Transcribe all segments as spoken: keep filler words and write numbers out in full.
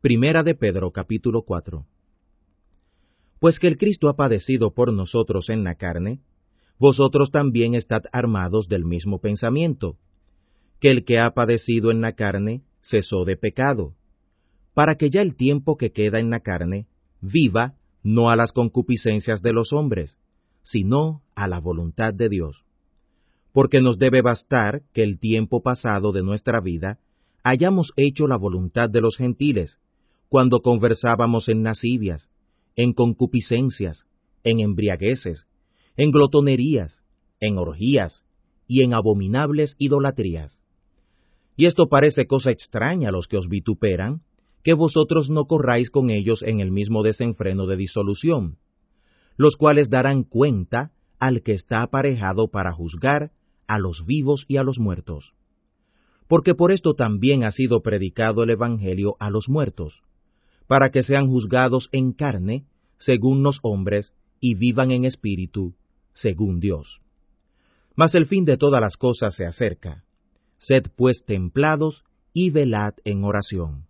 Primera de Pedro, capítulo cuatro. Pues que el Cristo ha padecido por nosotros en la carne, vosotros también estad armados del mismo pensamiento, que el que ha padecido en la carne cesó de pecado, para que ya el tiempo que queda en la carne viva no a las concupiscencias de los hombres, sino a la voluntad de Dios. Porque nos debe bastar que el tiempo pasado de nuestra vida hayamos hecho la voluntad de los gentiles, cuando conversábamos en lascivias, en concupiscencias, en embriagueces, en glotonerías, en orgías y en abominables idolatrías. Y esto parece cosa extraña a los que os vituperan, que vosotros no corráis con ellos en el mismo desenfreno de disolución, los cuales darán cuenta al que está aparejado para juzgar a los vivos y a los muertos. Porque por esto también ha sido predicado el Evangelio a los muertos, para que sean juzgados en carne, según los hombres, y vivan en espíritu, según Dios. Mas el fin de todas las cosas se acerca. Sed pues templados y velad en oración.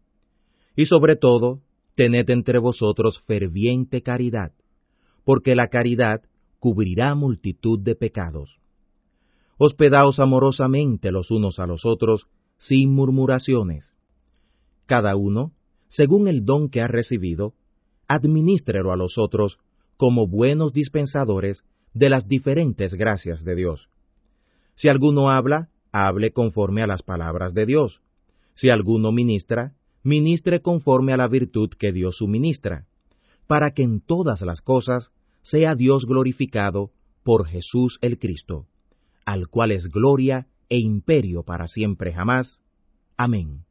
Y sobre todo, tened entre vosotros ferviente caridad, porque la caridad cubrirá multitud de pecados. Hospedaos amorosamente los unos a los otros, sin murmuraciones. Cada uno, según el don que ha recibido, adminístrelo a los otros como buenos dispensadores de las diferentes gracias de Dios. Si alguno habla, hable conforme a las palabras de Dios. Si alguno ministra, ministre conforme a la virtud que Dios suministra, para que en todas las cosas sea Dios glorificado por Jesús el Cristo, al cual es gloria e imperio para siempre jamás. Amén.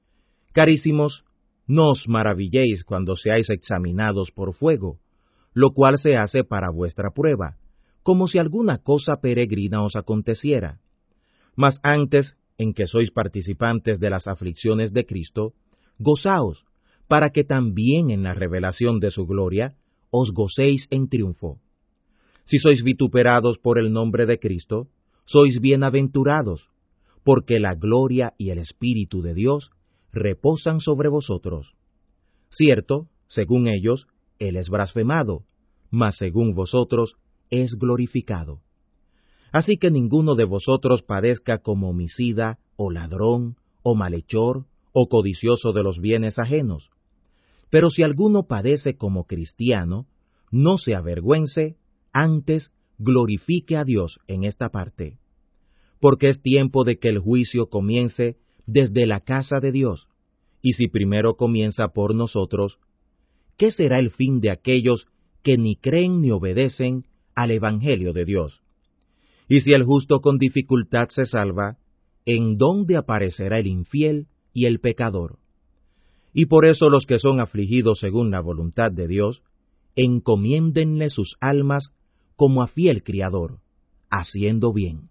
Carísimos, no os maravilléis cuando seáis examinados por fuego, lo cual se hace para vuestra prueba, como si alguna cosa peregrina os aconteciera. Mas antes, en que sois participantes de las aflicciones de Cristo, gozaos, para que también en la revelación de su gloria os gocéis en triunfo. Si sois vituperados por el nombre de Cristo, sois bienaventurados, porque la gloria y el Espíritu de Dios reposan sobre vosotros. Cierto, según ellos, Él es blasfemado, mas según vosotros es glorificado. Así que ninguno de vosotros padezca como homicida, o ladrón, o malhechor, o codicioso de los bienes ajenos. Pero si alguno padece como cristiano, no se avergüence, antes glorifique a Dios en esta parte. Porque es tiempo de que el juicio comience desde la casa de Dios, y si primero comienza por nosotros, ¿qué será el fin de aquellos que ni creen ni obedecen al Evangelio de Dios? Y si el justo con dificultad se salva, ¿en dónde aparecerá el infiel y el pecador? Y por eso los que son afligidos según la voluntad de Dios, encomiéndenle sus almas como a fiel Criador, haciendo bien.